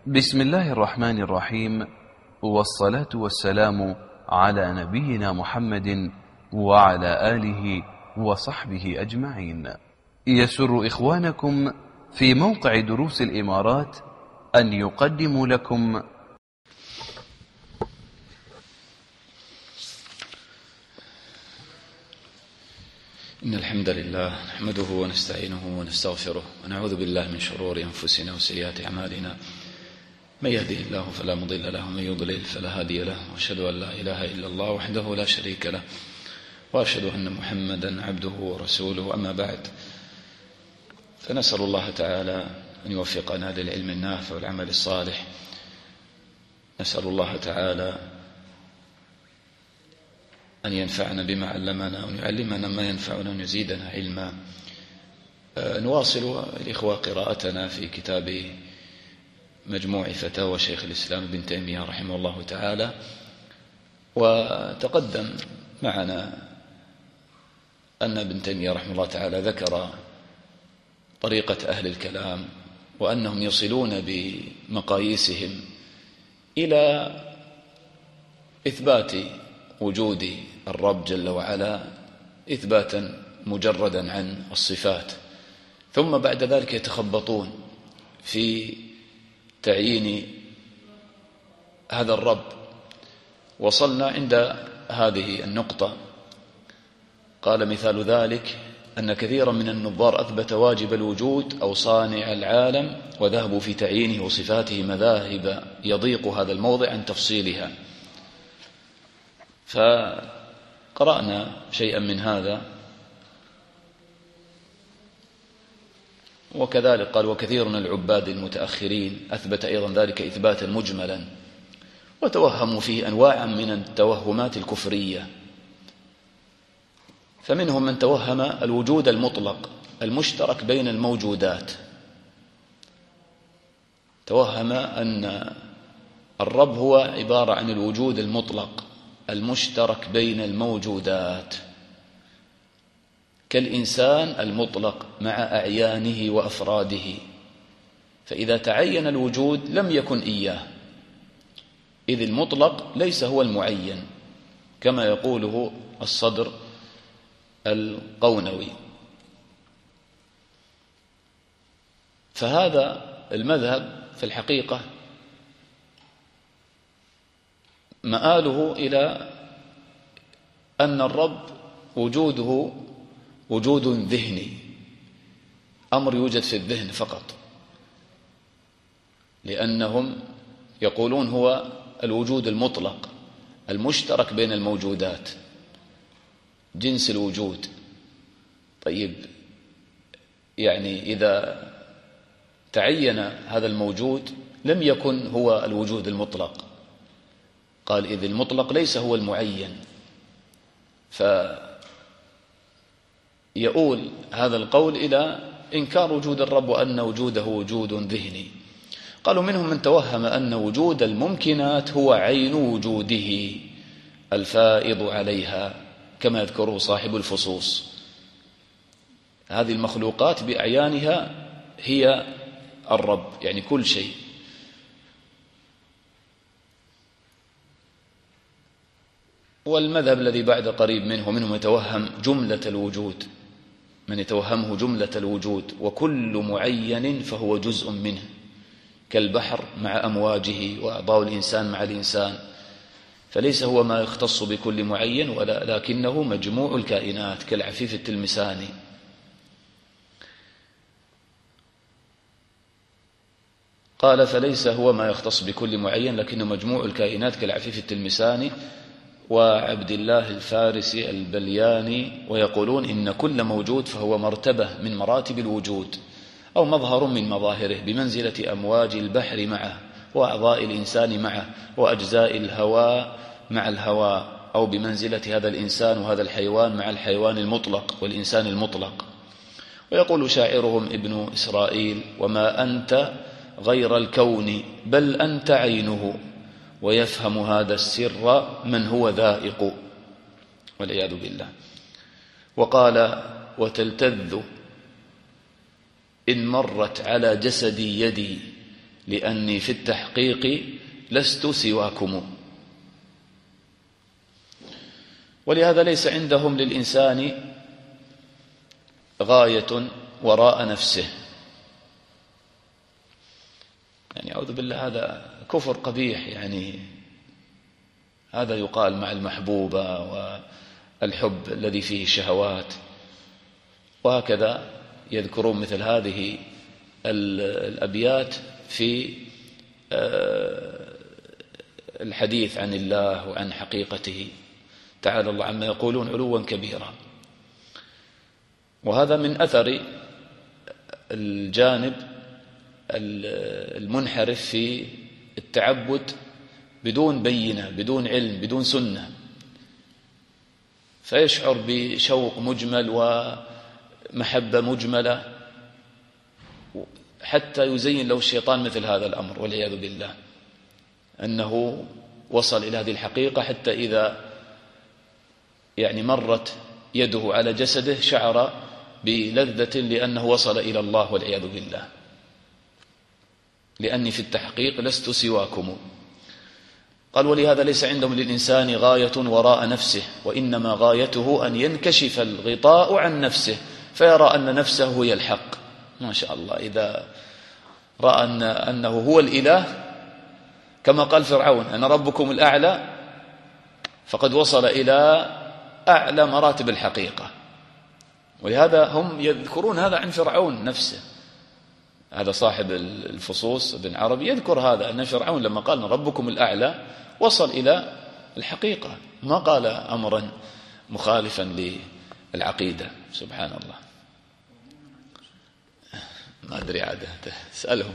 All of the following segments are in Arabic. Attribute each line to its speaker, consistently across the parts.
Speaker 1: بسم الله الرحمن الرحيم، والصلاة والسلام على نبينا محمد وعلى آله وصحبه أجمعين. يسر إخوانكم في موقع دروس الإمارات أن يقدموا لكم
Speaker 2: إن الحمد لله نحمده ونستعينه ونستغفره ونعوذ بالله من شرور أنفسنا وسيئات أعمالنا. من يهده الله فلا مضل له ومن يضلل فلا هادي له، وأشهد أن لا إله إلا الله وحده لا شريك له، وأشهد أن محمدا عبده ورسوله. أما بعد، فنسأل الله تعالى أن يوفقنا للعلم النافع والعمل الصالح. نسأل الله تعالى أن ينفعنا بما علمنا وأن يعلمنا ما ينفعنا وأن يزيدنا علما. نواصل الإخوة قراءتنا في كتاب مجموع فتاوى شيخ الإسلام ابن تيمية رحمه الله تعالى. وتقدم معنا أن ابن تيمية رحمه الله تعالى ذكر طريقة أهل الكلام، وأنهم يصلون بمقاييسهم إلى إثبات وجود الرب جل وعلا إثباتا مجردا عن الصفات، ثم بعد ذلك يتخبطون في تعيين هذا الرب. وصلنا عند هذه النقطة، قال: مثال ذلك أن كثيرا من النظار أثبت واجب الوجود أو صانع العالم، وذهبوا في تعيينه وصفاته مذاهب يضيق هذا الموضع عن تفصيلها. فقرأنا شيئا من هذا. وكذلك قال: وكثير من العباد المتأخرين أثبت أيضا ذلك إثباتا مجملا، وتوهموا فيه أنواعا من التوهمات الكفرية. فمنهم من توهم الوجود المطلق المشترك بين الموجودات، توهم أن الرب هو عبارة عن الوجود المطلق المشترك بين الموجودات، كالإنسان المطلق مع أعيانه وأفراده. فإذا تعين الوجود لم يكن إياه، إذ المطلق ليس هو المعين، كما يقوله الصدر القونوي. فهذا المذهب في الحقيقة مآله إلى أن الرب وجوده وجود ذهني، أمر يوجد في الذهن فقط، لأنهم يقولون هو الوجود المطلق المشترك بين الموجودات، جنس الوجود. طيب، يعني إذا تعين هذا الموجود لم يكن هو الوجود المطلق. قال: إذ المطلق ليس هو المعين. فيؤول هذا القول إلى إنكار وجود الرب وأن وجوده وجود ذهني. قالوا: منهم من توهم أن وجود الممكنات هو عين وجوده الفائض عليها، كما يذكره صاحب الفصوص. هذه المخلوقات بأعيانها هي الرب، يعني كل شيء. والمذهب الذي بعد قريب منهم يتوهم جملة الوجود، من يتوهمه جملة الوجود، وكل معين فهو جزء منه، كالبحر مع أمواجه، وأعضاء الإنسان مع الإنسان. فليس هو ما يختص بكل معين، ولكنه مجموع الكائنات، كالعفيف التلمساني. قال: فليس هو ما يختص بكل معين، لكنه مجموع الكائنات كالعفيف التلمساني وعبد الله الفارسي البلياني. ويقولون إن كل موجود فهو مرتبة من مراتب الوجود، أو مظهر من مظاهره، بمنزلة أمواج البحر معه، وأعضاء الإنسان معه، وأجزاء الهواء مع الهواء، أو بمنزلة هذا الإنسان وهذا الحيوان مع الحيوان المطلق والإنسان المطلق. ويقول شاعرهم ابن إسرائيل: وما أنت غير الكون بل أنت عينه، ويفهم هذا السر من هو ذائق، والعياذ بالله. وقال: وتلتذ إن مرت على جسدي يدي لأني في التحقيق لست سواكم. ولهذا ليس عندهم للإنسان غاية وراء نفسه. يعني أعوذ بالله، هذا كفر قبيح. يعني هذا يقال مع المحبوبة والحب الذي فيه شهوات، وهكذا يذكرون مثل هذه الأبيات في الحديث عن الله وعن حقيقته تعالى الله عما يقولون علوا كبيرا. وهذا من أثر الجانب المنحرف في التعبد بدون بينة، بدون علم، بدون سنة، فيشعر بشوق مجمل ومحبة مجملة حتى يزين له الشيطان مثل هذا الأمر والعياذ بالله، أنه وصل إلى هذه الحقيقة حتى إذا يعني مرت يده على جسده شعر بلذة لأنه وصل إلى الله والعياذ بالله. لأني في التحقيق لست سواكم. قال ولهذا ليس عندهم للإنسان غاية وراء نفسه، وإنما غايته أن ينكشف الغطاء عن نفسه فيرى أن نفسه هي الحق. ما شاء الله، إذا رأى أنه هو الإله كما قال فرعون أنا ربكم الأعلى، فقد وصل إلى أعلى مراتب الحقيقة. ولهذا هم يذكرون هذا عن فرعون نفسه. هذا صاحب الفصوص ابن عربي يذكر هذا، أن فرعون لما قال ربكم الأعلى وصل إلى الحقيقة، ما قال أمرا مخالفا للعقيدة. سبحان الله، ما أدري عادة اسألهم.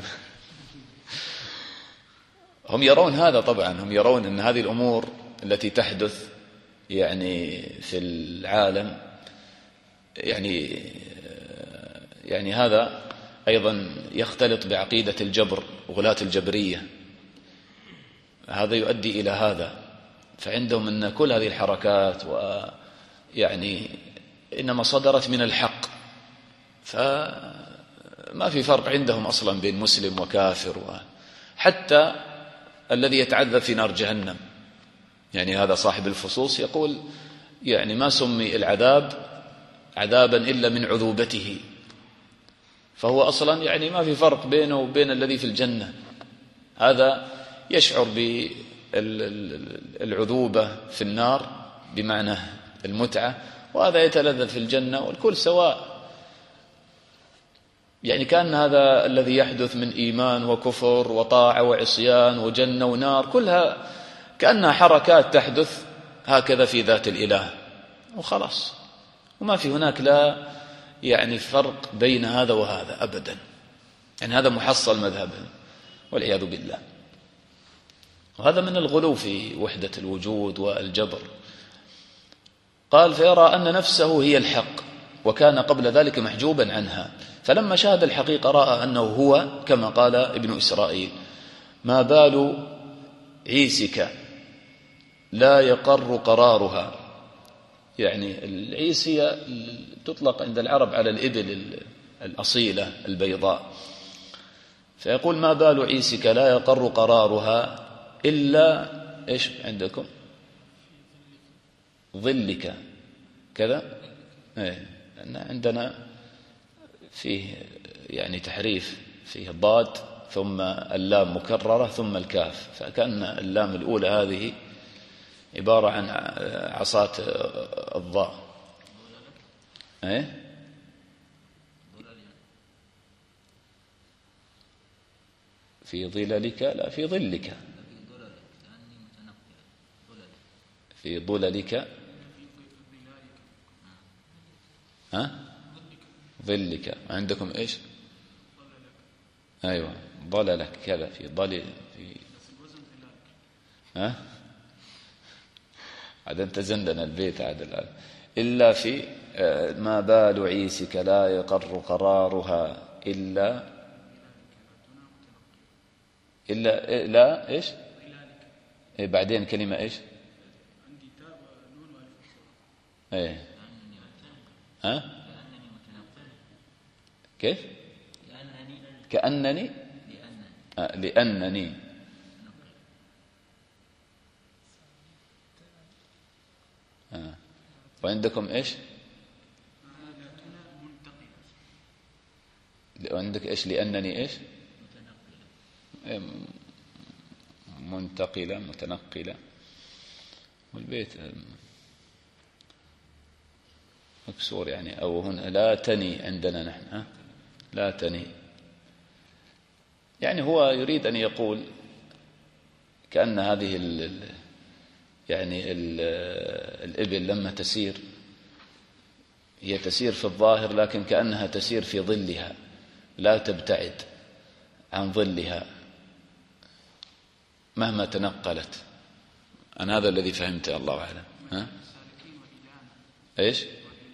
Speaker 2: هم يرون هذا طبعا، هم يرون أن هذه الأمور التي تحدث يعني في العالم يعني هذا أيضا يختلط بعقيدة الجبر، غلاة الجبرية، هذا يؤدي إلى هذا. فعندهم أن كل هذه الحركات ويعني إنما صدرت من الحق، فما في فرق عندهم أصلا بين مسلم وكافر، حتى الذي يتعذب في نار جهنم. يعني هذا صاحب الفصوص يقول يعني ما سمي العذاب عذابا إلا من عذوبته، فهو أصلا يعني ما في فرق بينه وبين الذي في الجنة. هذا يشعر بالعذوبة في النار بمعنى المتعة، وهذا يتلذذ في الجنة، والكل سواء. يعني كان هذا الذي يحدث من إيمان وكفر وطاعة وعصيان وجنة ونار كلها كأنها حركات تحدث هكذا في ذات الإله وخلاص، وما في هناك لا يعني فرق بين هذا وهذا أبدا. يعني هذا محصل مذهبهم والعياذ بالله. وهذا من الغلو في وحدة الوجود والجبر. قال فيرى أن نفسه هي الحق، وكان قبل ذلك محجوبا عنها، فلما شاهد الحقيقة رأى أنه هو كما قال ابن إسرائيل ما بال عيسك لا يقر قرارها. يعني العيسية تطلق عند العرب على الإبل الأصيلة البيضاء، فيقول ما بال عيسك لا يقر قرارها إلا إيش عندكم ظلك كذا. عندنا فيه يعني تحريف، فيه ضاد ثم اللام مكررة ثم الكاف، فكأن اللام الأولى هذه عبارة عن عصات الضاء. في ظللك لا في ظلك، في ظللك ظلك. عندكم ايش؟ ايوه ظللك كذا، في ظل في عاد انت زندنا البيت عاد الآن. إلا في ما بال عيسك لا يقر قرارها إلا لا إيش بعدين كلمة إيش كيف كأنني لأنني وعندكم إيش؟ وعندك إيش؟ لأنني إيش؟ منتقلة متنقلة. والبيت مكسور يعني، أو هنا لا تني عندنا نحن لا تني. يعني هو يريد أن يقول كأن هذه يعني الإبل لما تسير هي تسير في الظاهر، لكن كأنها تسير في ظلها، لا تبتعد عن ظلها مهما تنقلت. أنا هذا الذي فهمته، الله أعلم. إيش؟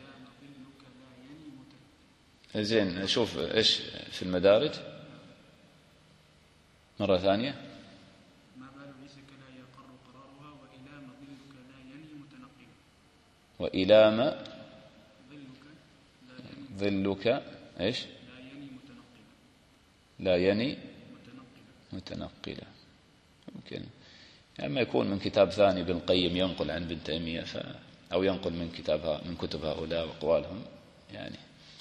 Speaker 2: زين، شوف إيش في المدارج مرة ثانية.
Speaker 3: ما بال عيسك لا يقر قرارها وإلام ظلك لا يني متنقلا.
Speaker 2: وإلام ظلك إيش؟
Speaker 3: لا يني متنقلا.
Speaker 2: لا يني متنقلا. ممكن أما يكون من كتاب ثاني ابن القيم ينقل عن ابن تيمية أو ينقل من كتب هؤلاء وأقوالهم يعني.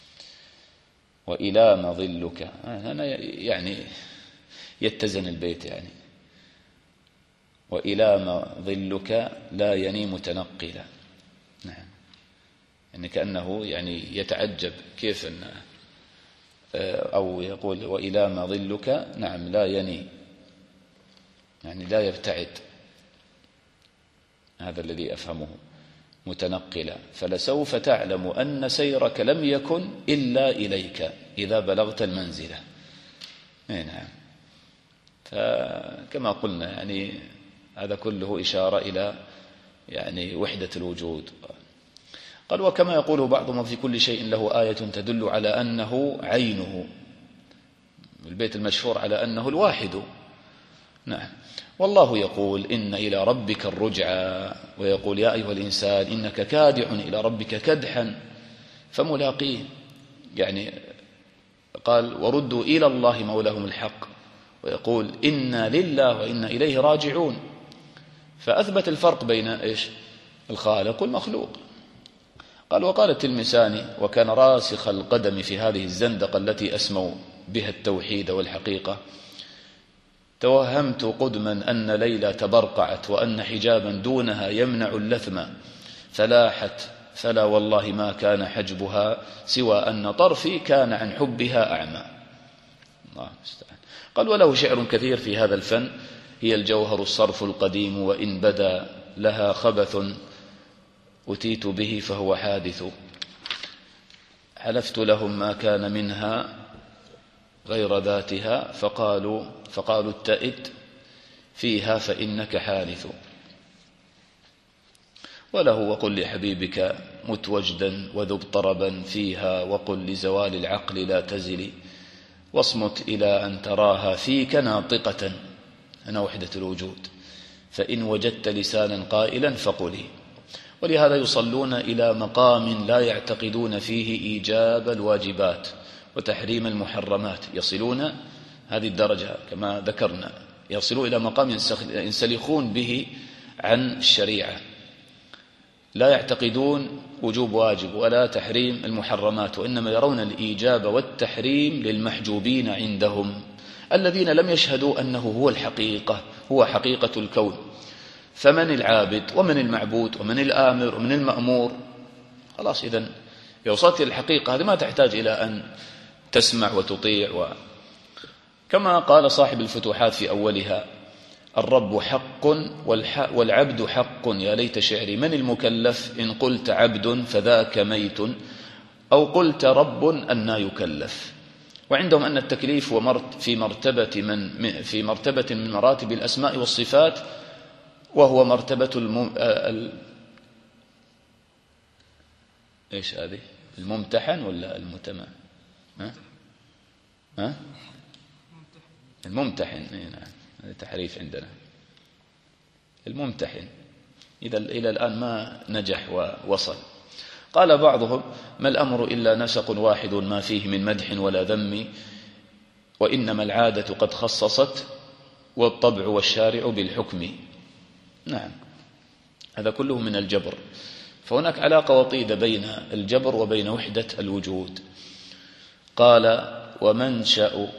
Speaker 2: وإلام ظلك هنا يعني يتزن البيت يعني. وإلام ظلك لا يني متنقلا. نعم، يعني كأنه يعني يتعجب كيف أن أو يقول وإلام ظلك نعم لا يني، يعني لا يبتعد. هذا الذي أفهمه متنقلا. فلسوف تعلم أن سيرك لم يكن إلا إليك إذا بلغت المنزلة. نعم. فكما قلنا يعني هذا كله إشارة إلى يعني وحدة الوجود. قال وكما يقوله بعضهم في كل شيء له آية تدل على أنه عينه. البيت المشهور على أنه الواحد. نعم. والله يقول إن إلى ربك الرجعى، ويقول يا أيها الإنسان إنك كادح إلى ربك كدحا فملاقيه. يعني قال وردوا إلى الله مولاهم الحق، ويقول إنا لله وإنا إليه راجعون. فأثبت الفرق بين إيش؟ الخالق والمخلوق. قال وقال التلمساني وكان راسخ القدم في هذه الزندقة التي أسموا بها التوحيد والحقيقة: توهمت قدما أن ليلى تبرقعت وأن حجابا دونها يمنع اللثم فلاحت، فلا والله ما كان حجبها سوى أن طرفي كان عن حبها أعمى. الله المستعان. قال وله شعر كثير في هذا الفن: هي الجوهر الصرف القديم وإن بدا لها خبث أتيت به فهو حادث، حلفت لهم ما كان منها غير ذاتها فقالوا اتئد فيها فإنك حانث. وله وقل لحبيبك مت وجدا وذب طربا فيها، وقل لزوال العقل لا تزلي واصمت إلى أن تراها فيك ناطقة. أنا وحدة الوجود، فإن وجدت لسانا قائلا فقلي. ولهذا يصلون إلى مقام لا يعتقدون فيه إيجاب الواجبات وتحريم المحرمات، يصلون هذه الدرجة كما ذكرنا، يصلون إلى مقام ينسلخون به عن الشريعة، لا يعتقدون وجوب واجب ولا تحريم المحرمات، وإنما يرون الإيجاب والتحريم للمحجوبين عندهم الذين لم يشهدوا أنه هو الحقيقة، هو حقيقة الكون. فمن العابد ومن المعبود ومن الآمر ومن المأمور؟ خلاص، إذن يوصلت الحقيقة هذه ما تحتاج إلى أن تسمع وتطيع. كما قال صاحب الفتوحات في أولها: الرب حق والعبد حق، يا ليت شعري من المكلف إن قلت عبد فذاك ميت أو قلت رب أنى يكلف. وعندهم أن التكليف هو في مرتبة من مراتب الأسماء والصفات، وهو مرتبة إيش هذه؟ الممتحن ولا المتمم؟ الممتحن. نعم، هذا تحريف عندنا. الممتحن إذا إلى الآن ما نجح ووصل. قال بعضهم: ما الأمر إلا نسق واحد ما فيه من مدح ولا ذم، وإنما العادة قد خصصت والطبع والشارع بالحكم. نعم، هذا كله من الجبر. فهناك علاقة وطيدة بين الجبر وبين وحدة الوجود. قال: ومنشأ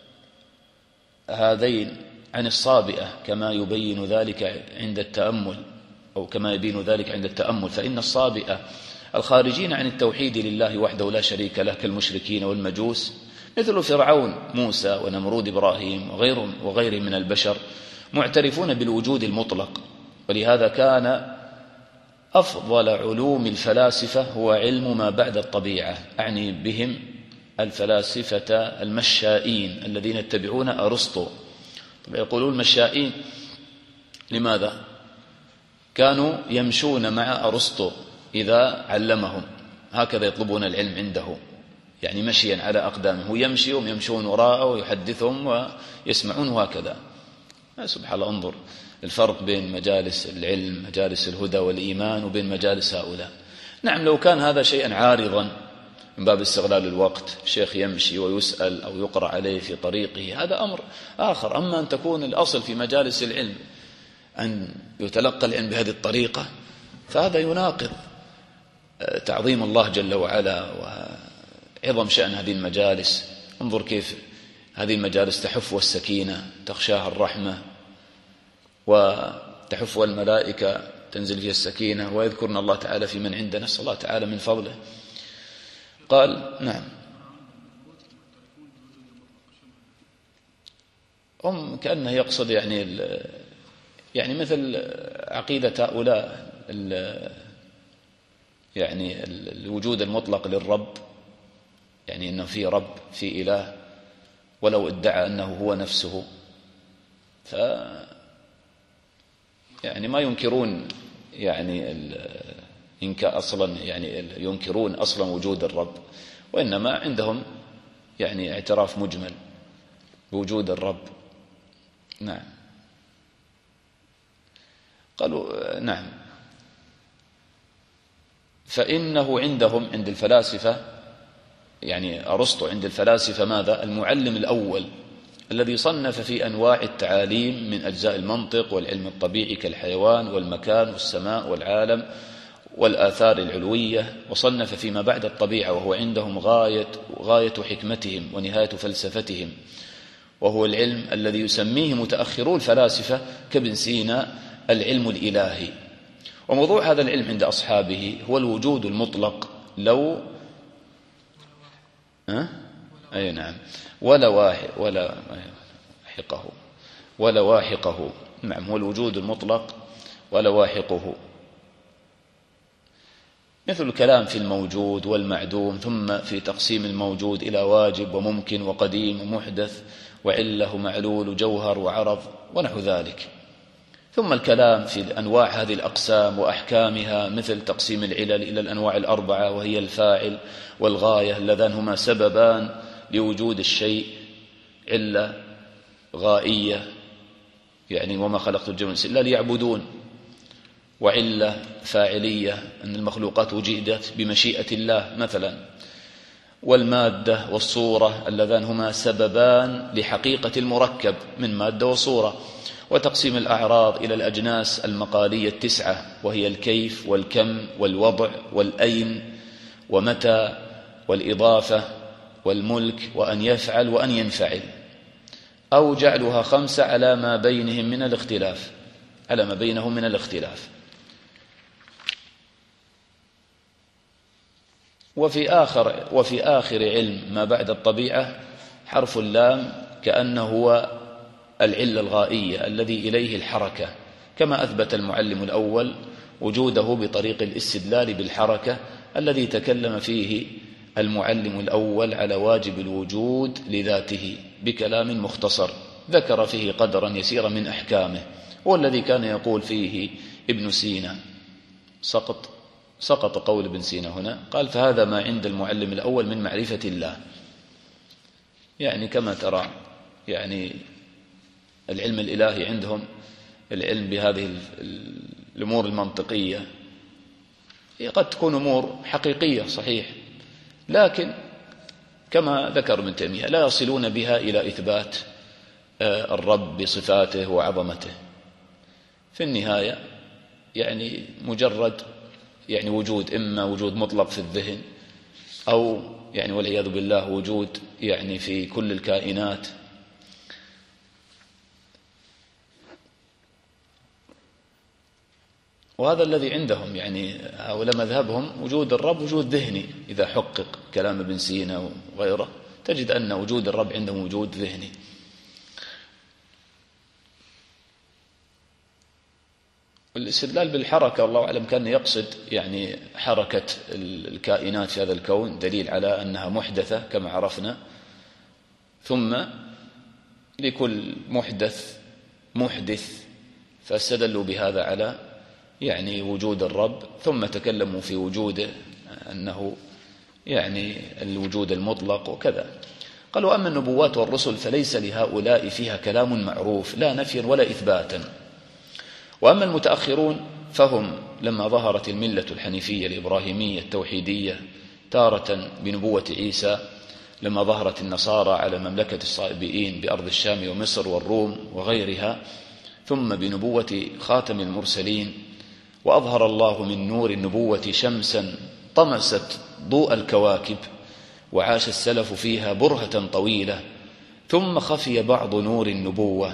Speaker 2: هذين عن الصابئة كما يبين ذلك عند التأمل، أو كما يبين ذلك عند التأمل، فإن الصابئة الخارجين عن التوحيد لله وحده لا شريك له كالمشركين والمجوس مثل فرعون موسى ونمرود إبراهيم وغيرهم من البشر معترفون بالوجود المطلق. ولهذا كان أفضل علوم الفلاسفة هو علم ما بعد الطبيعة، أعني بهم الفلاسفة المشائين الذين يتبعون أرسطو. يقولون مشائين لماذا؟ كانوا يمشون مع أرسطو إذا علمهم، هكذا يطلبون العلم عنده، يعني مشيا على أقدامه، هو يمشي وهم يمشون وراءه ويحدثهم ويسمعون وهكذا. سبحان الله، انظر الفرق بين مجالس العلم مجالس الهدى والإيمان وبين مجالس هؤلاء. نعم، لو كان هذا شيئا عارضا من باب استغلال الوقت، الشيخ يمشي ويسأل أو يقرأ عليه في طريقه، هذا أمر آخر. أما أن تكون الأصل في مجالس العلم أن يتلقى العلم بهذه الطريقة، فهذا يناقض تعظيم الله جل وعلا وعظم شأن هذه المجالس. انظر كيف هذه المجالس تحف السكينة، تخشاها الرحمة، وتحف الملائكة تنزل فيها السكينة، ويذكرن الله تعالى في من عنده، نسأل الله تعالى من فضله. قال: نعم، هم كأنه يقصد يعني مثل عقيدة هؤلاء يعني الوجود المطلق للرب، يعني أنه في رب في إله، ولو ادعى أنه هو نفسه، يعني ما ينكرون ينكرون أصلا وجود الرب، وإنما عندهم يعني اعتراف مجمل بوجود الرب. نعم، قالوا: نعم، فإنه عندهم عند الفلاسفة، يعني أرسطو عند الفلاسفة ماذا؟ المعلم الأول الذي صنف في أنواع التعاليم من أجزاء المنطق والعلم الطبيعي كالحيوان والمكان والسماء والعالم والآثار العلوية، وصنف فيما بعد الطبيعة وهو عندهم غاية حكمتهم ونهاية فلسفتهم، وهو العلم الذي يسميه متأخرو الفلاسفة كابن سينا العلم الإلهي. وموضوع هذا العلم عند أصحابه هو الوجود المطلق، أي نعم، ولا واحقه. نعم، هو الوجود المطلق ولا واحقه، مثل الكلام في الموجود والمعدوم، ثم في تقسيم الموجود إلى واجب وممكن وقديم ومحدث وعله معلول وجوهر وعرض ونحو ذلك. ثم الكلام في أنواع هذه الأقسام وأحكامها، مثل تقسيم العلل إلى الأنواع الأربعة، وهي الفاعل والغاية اللذان هما سببان لوجود الشيء، علة غائية يعني وما خلقت الجن والإنس إلا ليعبدون، وعلة فاعلية أن المخلوقات وجدت بمشيئة الله مثلا، والمادة والصورة اللذان هما سببان لحقيقة المركب من مادة وصورة. وتقسيم الأعراض إلى الأجناس المقالية 9، وهي الكيف والكم والوضع والأين ومتى والإضافة والملك وأن يفعل وأن ينفعل، أو جعلها 5 على ما بينهم من الاختلاف. وفي آخر علم ما بعد الطبيعة حرف اللام كأنه هو العلة الغائية الذي إليه الحركة، كما أثبت المعلم الأول وجوده بطريق الاستدلال بالحركة الذي تكلم فيه المعلم الأول على واجب الوجود لذاته بكلام مختصر ذكر فيه قدرا يسيرا من أحكامه، والذي كان يقول فيه ابن سينا. سقط قول ابن سينا هنا، قال: فهذا ما عند المعلم الأول من معرفة الله. يعني كما ترى يعني العلم الإلهي عندهم العلم بهذه الأمور المنطقية هي قد تكون أمور حقيقية صحيح، لكن كما ذكر ابن تيمية لا يصلون بها إلى إثبات الرب بصفاته وعظمته. في النهاية يعني مجرد يعني وجود، إما وجود مطلق في الذهن، أو يعني والعياذ بالله وجود يعني في كل الكائنات. وهذا الذي عندهم، يعني هؤلاء مذهبهم وجود الرب وجود ذهني. إذا حقق كلام ابن سينا وغيره تجد أن وجود الرب عندهم وجود ذهني. الاستدلال بالحركة والله أعلم كان يقصد يعني حركة الكائنات في هذا الكون، دليل على أنها محدثة كما عرفنا، ثم لكل محدث فاستدلوا بهذا على يعني وجود الرب، ثم تكلموا في وجوده أنه يعني الوجود المطلق وكذا. قالوا أما النبوات والرسل فليس لهؤلاء فيها كلام معروف لا نفيا ولا إثباتا. وأما المتأخرون فهم لما ظهرت الملة الحنيفية الإبراهيمية التوحيدية تارة بنبوة عيسى، لما ظهرت النصارى على مملكة الصائبئين بأرض الشام ومصر والروم وغيرها، ثم بنبوة خاتم المرسلين، وأظهر الله من نور النبوة شمسا طمست ضوء الكواكب وعاش السلف فيها برهة طويلة، ثم خفي بعض نور النبوة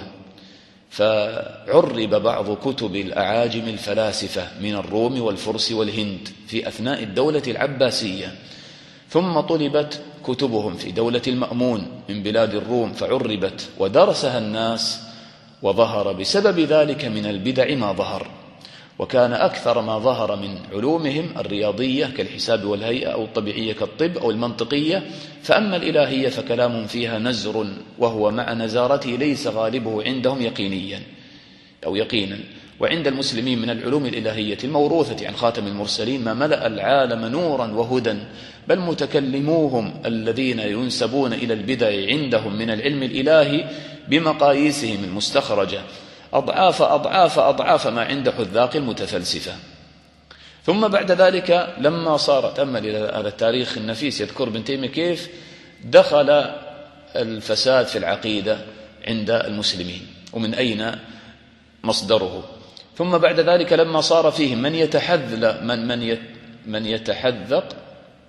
Speaker 2: فعرب بعض كتب الأعاجم الفلاسفة من الروم والفرس والهند في أثناء الدولة العباسية، ثم طلبت كتبهم في دولة المأمون من بلاد الروم فعربت ودرسها الناس، وظهر بسبب ذلك من البدع ما ظهر. وكان أكثر ما ظهر من علومهم الرياضية كالحساب والهيئة، أو الطبيعية كالطب، أو المنطقية. فأما الإلهية فكلام فيها نزر، وهو مع نزارته ليس غالبه عندهم يقينيا أو يقينا. وعند المسلمين من العلوم الإلهية الموروثة عن خاتم المرسلين ما ملأ العالم نورا وهدى، بل متكلموهم الذين ينسبون إلى البدع عندهم من العلم الإلهي بمقاييسهم المستخرجة أضعاف ما عند حذاق المتفلسفة. ثم بعد ذلك لما صار تأمل إلى هذا التاريخ النفيس، يذكر ابن تيمية كيف دخل الفساد في العقيدة عند المسلمين ومن أين مصدره. ثم بعد ذلك لما صار فيهم من يتحذق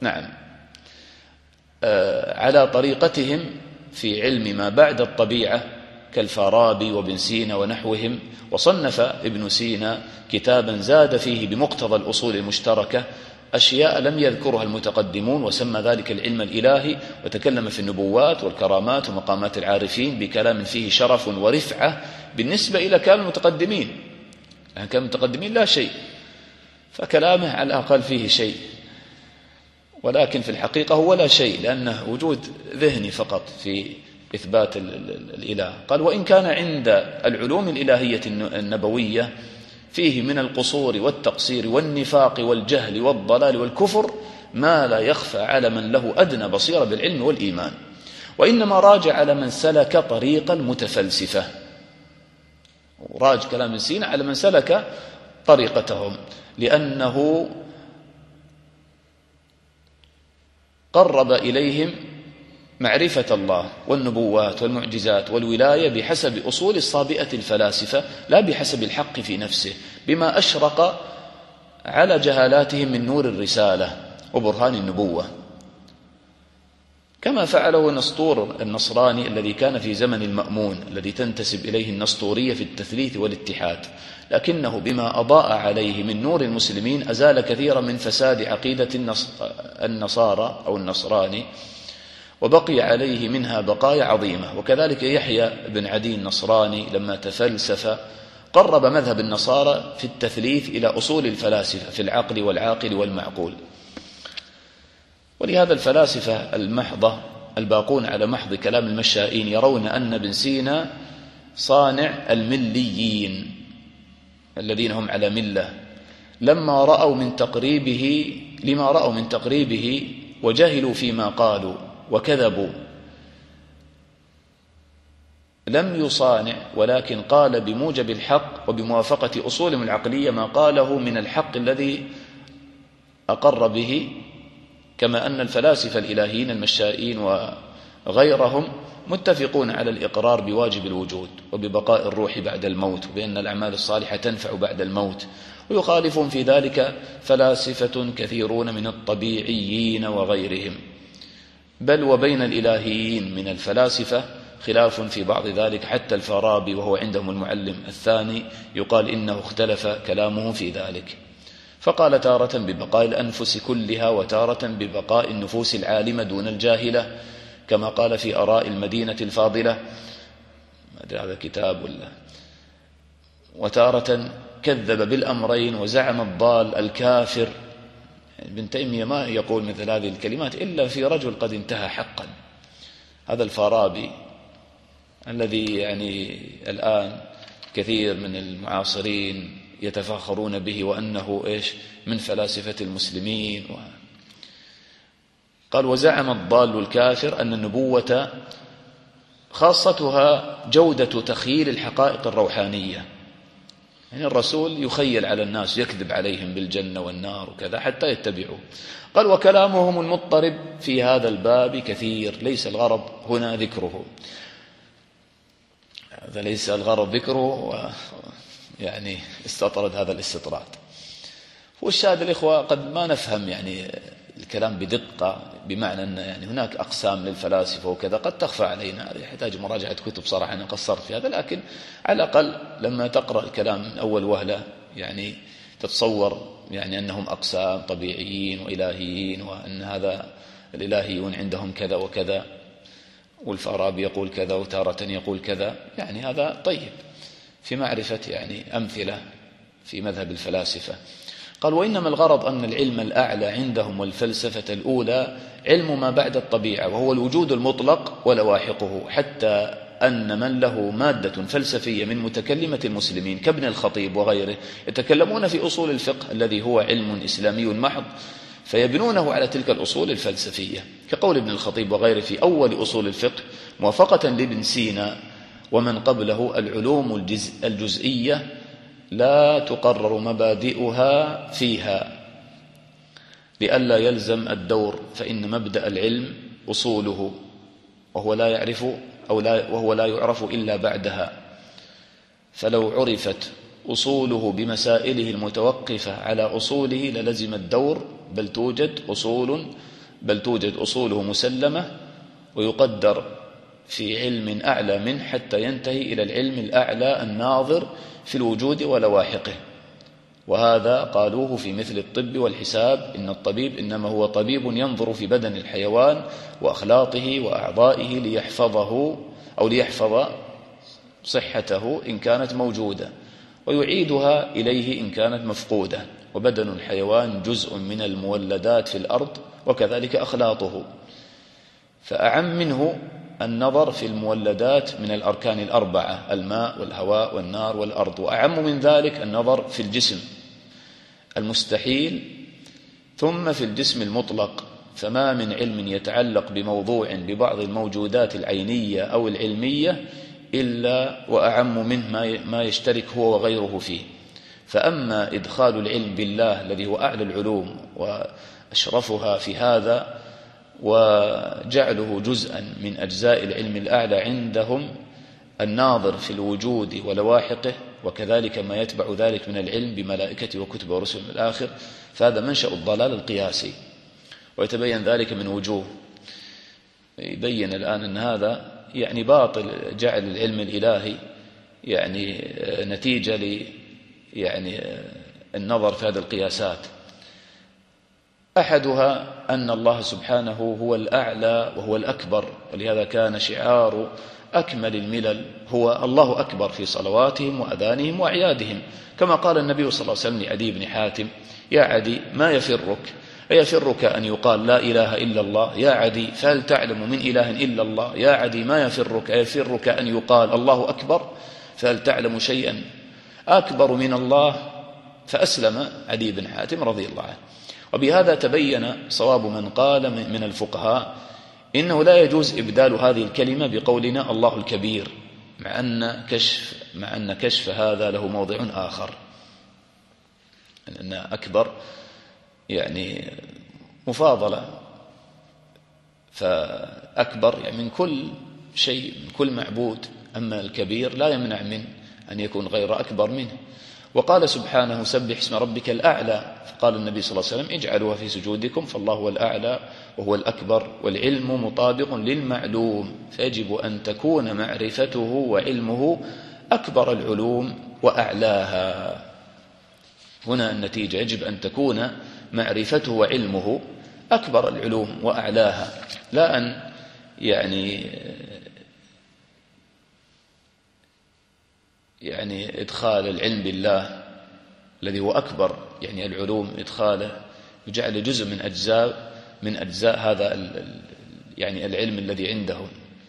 Speaker 2: على طريقتهم في علم ما بعد الطبيعة كالفارابي وابن سينا ونحوهم، وصنف ابن سينا كتابا زاد فيه بمقتضى الأصول المشتركة أشياء لم يذكرها المتقدمون، وسمى ذلك العلم الإلهي، وتكلم في النبوات والكرامات ومقامات العارفين بكلام فيه شرف ورفعة بالنسبة إلى كلام المتقدمين. كلام المتقدمين لا شيء، فكلامه على الأقل فيه شيء، ولكن في الحقيقة هو لا شيء، لأنه وجود ذهني فقط في إثبات الإله. قال: وإن كان عند العلوم الإلهية النبوية فيه من القصور والتقصير والنفاق والجهل والضلال والكفر ما لا يخفى على من له أدنى بصيرة بالعلم والإيمان، وإنما راجع على من سلك طريق المتفلسفة. وراج كلام ابن سينا على من سلك طريقتهم، لأنه قرب إليهم معرفة الله والنبوات والمعجزات والولاية بحسب أصول الصابئة الفلاسفة، لا بحسب الحق في نفسه، بما أشرق على جهالاتهم من نور الرسالة وبرهان النبوة، كما فعله نسطور النصراني الذي كان في زمن المأمون، الذي تنتسب إليه النسطورية في التثليث والاتحاد، لكنه بما أضاء عليه من نور المسلمين أزال كثيرا من فساد عقيدة النصارى أو النصراني، وبقي عليه منها بقايا عظيمة. وكذلك يحيى بن عدي النصراني لما تفلسف قرب مذهب النصارى في التثليث إلى أصول الفلاسفة في العقل والعاقل والمعقول. ولهذا الفلاسفة المحضة الباقون على محض كلام المشائين يرون أن ابن سينا صانع المليين الذين هم على ملة، لما رأوا من تقريبه وجهلوا فيما قالوا وكذبوا. لم يصانع، ولكن قال بموجب الحق وبموافقة أصولهم العقلية ما قاله من الحق الذي أقر به كما أن الفلاسفة الإلهيين المشائين وغيرهم متفقون على الإقرار بواجب الوجود وببقاء الروح بعد الموت، وبأن الأعمال الصالحة تنفع بعد الموت. ويخالفهم في ذلك فلاسفة كثيرون من الطبيعيين وغيرهم، بل وبين الإلهيين من الفلاسفة خلاف في بعض ذلك، حتى الفارابي وهو عندهم المعلم الثاني يقال إنه اختلف كلامه في ذلك، فقال تارة ببقاء الأنفس كلها وتارة ببقاء النفوس العالمة دون الجاهلة، كما قال في آراء المدينة الفاضلة، ما أدري هذا كتاب ولا، وتارة كذب بالأمرين وزعم الضال الكافر. ابن تيمية ما يقول مثل هذه الكلمات إلا في رجل قد انتهى حقا. هذا الفارابي الذي يعني الآن كثير من المعاصرين يتفاخرون به وأنه من فلاسفة المسلمين قال: وزعم الضال الكافر أن النبوة خاصتها جودة تخيل الحقائق الروحانية، يعني الرسول يخيل على الناس يكذب عليهم بالجنة والنار وكذا حتى يتبعوه. قال: وكلامهم المضطرب في هذا الباب كثير، ليس الغرض هنا ذكره. هذا ليس الغرض ذكره، يعني استطرد هذا الاستطراد. والشاهد الإخوة قد ما نفهم يعني الكلام بدقة، بمعنى أن يعني هناك أقسام للفلاسفة وكذا قد تخفى علينا، هذا يحتاج مراجعة كتب صراحة، أنا قصرت في هذا، لكن على الأقل لما تقرأ الكلام من أول وهلة يعني تتصور يعني أنهم أقسام طبيعيين وإلهيين، وأن هذا الإلهيون عندهم كذا وكذا، والفارابي يقول كذا وتارة يقول كذا، يعني هذا طيب في معرفة يعني أمثلة في مذهب الفلاسفة. قال: وإنما الغرض أن العلم الأعلى عندهم والفلسفة الأولى علم ما بعد الطبيعة، وهو الوجود المطلق ولواحقه، حتى أن من له مادة فلسفية من متكلمة المسلمين كابن الخطيب وغيره يتكلمون في أصول الفقه الذي هو علم إسلامي محض، فيبنونه على تلك الأصول الفلسفية، كقول ابن الخطيب وغيره في أول أصول الفقه موافقة لابن سينا ومن قبله: العلوم الجزئية لا تقرر مبادئها فيها لئلا يلزم الدور، فإن مبدأ العلم أصوله، وهو لا يعرف إلا بعدها، فلو عرفت أصوله بمسائله المتوقفة على أصوله للزم الدور، بل توجد أصوله مسلمة، ويقدر في علم أعلى منه حتى ينتهي إلى العلم الأعلى الناظر في الوجود ولواحقه. وهذا قالوه في مثل الطب والحساب، إن الطبيب إنما هو طبيب ينظر في بدن الحيوان وأخلاقه وأعضائه ليحفظ صحته إن كانت موجودة، ويعيدها إليه إن كانت مفقودة، وبدن الحيوان جزء من المولدات في الأرض وكذلك أخلاطه، فأعم منه النظر في المولدات من الأركان الأربعة: الماء والهواء والنار والأرض، وأعم من ذلك النظر في الجسم المستحيل، ثم في الجسم المطلق. فما من علم يتعلق بموضوع ببعض الموجودات العينية أو العلمية إلا وأعم منه ما يشترك هو وغيره فيه. فأما إدخال العلم بالله الذي هو أعلى العلوم وأشرفها في هذا، وجعله جزءا من أجزاء العلم الأعلى عندهم الناظر في الوجود ولواحقه، وكذلك ما يتبع ذلك من العلم بملائكته وكتبه ورسله الآخر، فهذا منشأ الضلال القياسي، ويتبين ذلك من وجوه. يبين الآن أن هذا يعني باطل، جعل العلم الإلهي يعني نتيجة يعني النظر في هذه القياسات. أحدها أن الله سبحانه هو الأعلى وهو الأكبر، ولهذا كان شعار أكمل الملل هو الله أكبر في صلواتهم وأذانهم وأعيادهم، كما قال النبي صلى الله عليه وسلم لعدي بن حاتم: يا عدي ما يفرك؟ أيفرك أن يقال لا إله إلا الله؟ يا عدي فهل تعلم من إله إلا الله؟ يا عدي ما يفرك؟ أيفرك أن يقال الله أكبر؟ فهل تعلم شيئا أكبر من الله؟ فأسلم عدي بن حاتم رضي الله عنه. وبهذا تبين صواب من قال من الفقهاء إنه لا يجوز إبدال هذه الكلمة بقولنا الله الكبير، مع أن كشف هذا له موضع آخر، أن أكبر يعني مفاضلة فأكبر يعني من كل شيء، من كل معبود، أما الكبير لا يمنع من أن يكون غير أكبر منه. وقال سبحانه سبح اسم ربك الأعلى، فقال النبي صلى الله عليه وسلم اجعلوها في سجودكم فالله هو الأعلى وهو الأكبر، والعلم مطابق للمعلوم، فيجب أن تكون معرفته وعلمه أكبر العلوم وأعلاها. هنا النتيجة، يجب أن تكون معرفته وعلمه أكبر العلوم وأعلاها، لا أن يعني إدخال العلم بالله الذي هو أكبر يعني العلوم، إدخاله يجعل جزء من أجزاء هذا يعني العلم الذي عنده.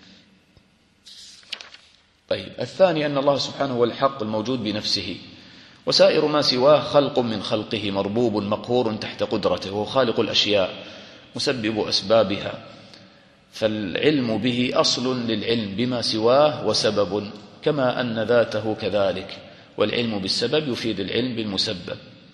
Speaker 2: طيب، الثاني أن الله سبحانه هو الحق الموجود بنفسه، وسائر ما سواه خلق من خلقه مربوب مقهور تحت قدرته، وهو خالق الأشياء مسبب أسبابها، فالعلم به أصل للعلم بما سواه وسبب، كما أن ذاته كذلك، والعلم بالسبب يفيد العلم بالمسبب.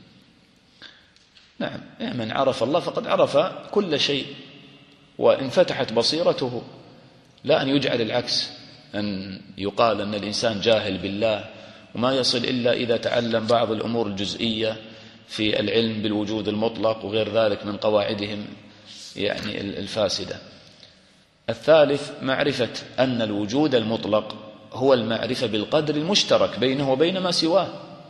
Speaker 2: نعم، من عرف الله فقد عرف كل شيء وانفتحت بصيرته، لا أن يجعل العكس، أن يقال أن الإنسان جاهل بالله وما يصل إلا إذا تعلم بعض الأمور الجزئية في العلم بالوجود المطلق وغير ذلك من قواعدهم يعني الفاسدة. الثالث معرفة أن الوجود المطلق هو المعرفة بالقدر المشترك بينه وبين ما سواه،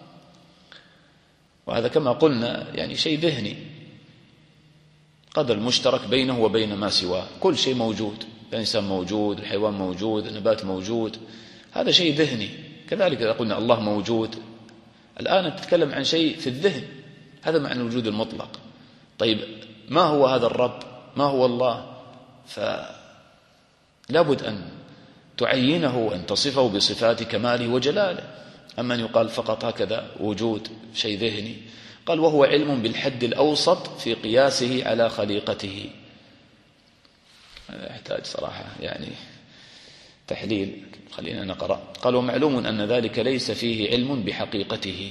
Speaker 2: وهذا كما قلنا يعني شيء ذهني، قدر مشترك بينه وبين ما سواه، كل شيء موجود، الإنسان موجود، الحيوان موجود، النبات موجود، هذا شيء ذهني. كذلك إذا قلنا الله موجود، الآن تتكلم عن شيء في الذهن، هذا معنى الوجود المطلق. طيب، ما هو هذا الرب؟ ما هو الله؟ فلابد أن تعينه وأن تصفه بصفات كماله وجلاله. أما أن يقال فقط هكذا وجود شيء ذهني، قال وهو علم بالحد الأوسط في قياسه على خليقته. هذا يحتاج صراحة يعني تحليل، خلينا نقرأ. قال ومعلوم أن ذلك ليس فيه علم بحقيقته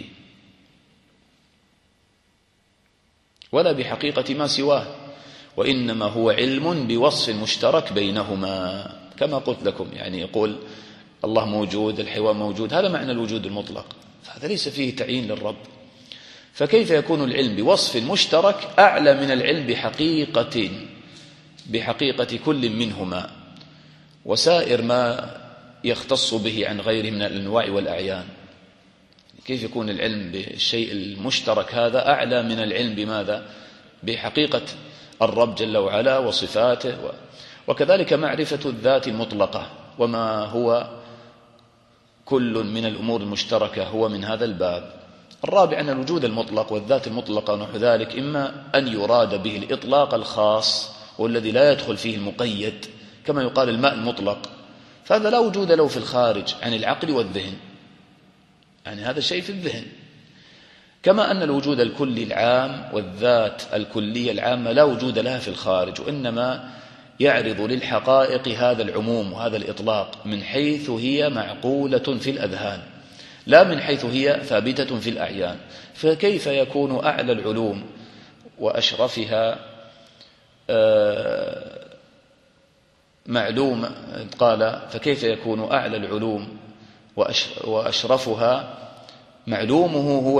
Speaker 2: ولا بحقيقة ما سواه، وإنما هو علم بوصف مشترك بينهما، كما قلت لكم يعني يقول الله موجود، الحيوان موجود، هذا معنى الوجود المطلق، فهذا ليس فيه تعيين للرب. فكيف يكون العلم بوصف مشترك أعلى من العلم بحقيقة كل منهما وسائر ما يختص به عن غيره من الأنواع والأعيان؟ كيف يكون العلم بالشيء المشترك هذا أعلى من العلم بماذا؟ بحقيقة الرب جل وعلا وصفاته، وكذلك معرفة الذات المطلقة، وما هو كل من الأمور المشتركة هو من هذا الباب. الرابع أن الوجود المطلق والذات المطلقة ونحو ذلك إما أن يراد به الإطلاق الخاص والذي لا يدخل فيه المقيد، كما يقال الماء المطلق، فهذا لا وجود له في الخارج عن العقل والذهن، يعني هذا الشيء في الذهن. كما أن الوجود الكلي العام والذات الكلية العامة لا وجود لها في الخارج، وإنما يعرض للحقائق هذا العموم وهذا الإطلاق من حيث هي معقولة في الأذهان، لا من حيث هي ثابتة في الأعيان. فكيف يكون أعلى العلوم وأشرفها معلوم؟ قال فكيف يكون أعلى العلوم وأشرفها معلومه هو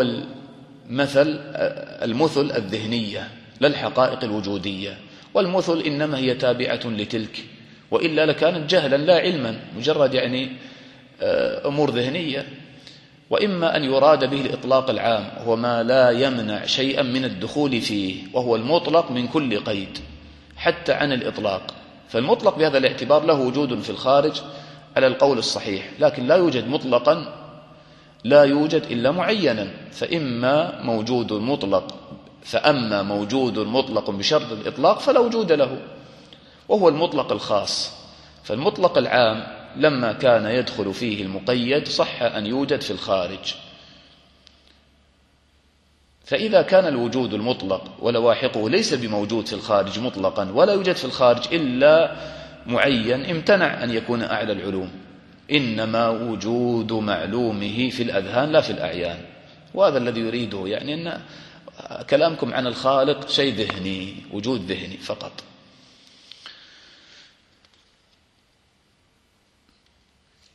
Speaker 2: المثل الذهنية لا الحقائق الوجودية، والمثل إنما هي تابعة لتلك، وإلا لكانت جهلا لا علما، مجرد يعني أمور ذهنية. وإما أن يراد به الإطلاق العام، هو ما لا يمنع شيئا من الدخول فيه، وهو المطلق من كل قيد حتى عن الإطلاق. فالمطلق بهذا الاعتبار له وجود في الخارج على القول الصحيح، لكن لا يوجد مطلقا، لا يوجد إلا معينا، فأما موجود مطلق بشرط الإطلاق فلا وجود له، وهو المطلق الخاص. فالمطلق العام لما كان يدخل فيه المقيد صح أن يوجد في الخارج. فإذا كان الوجود المطلق ولواحقه ليس بموجود في الخارج مطلقا ولا يوجد في الخارج إلا معين، امتنع أن يكون أعلى العلوم، إنما وجود معلومه في الأذهان لا في الأعيان. وهذا الذي يريده، يعني أن كلامكم عن الخالق شيء ذهني، وجود ذهني فقط.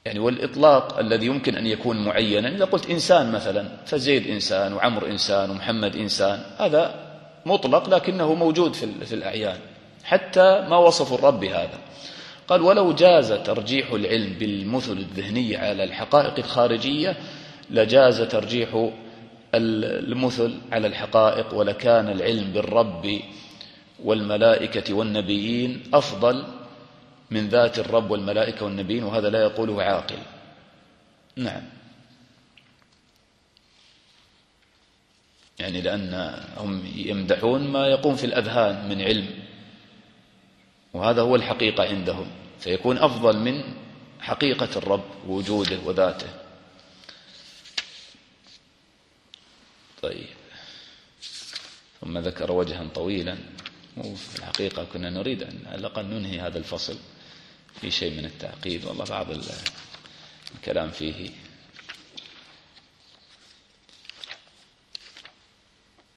Speaker 2: يعني والإطلاق الذي يمكن أن يكون معينا، إذا قلت إنسان مثلا فزيد إنسان وعمر إنسان ومحمد إنسان، هذا مطلق لكنه موجود في الأعيان، حتى ما وصف الرب بهذا. قال ولو جاز ترجيح العلم بالمثل الذهنية على الحقائق الخارجية لجاز ترجيح المثل على الحقائق، ولكان العلم بالرب والملائكة والنبيين أفضل من ذات الرب والملائكة والنبيين، وهذا لا يقوله عاقل. نعم، يعني لأنهم يمدحون ما يقوم في الأذهان من علم، وهذا هو الحقيقة عندهم، فيكون أفضل من حقيقة الرب ووجوده وذاته. طيب، ثم ذكر وجها طويلا، وفي الحقيقة كنا نريد أن على الأقل ننهي هذا الفصل في شيء من التعقيد، والله بعض الكلام فيه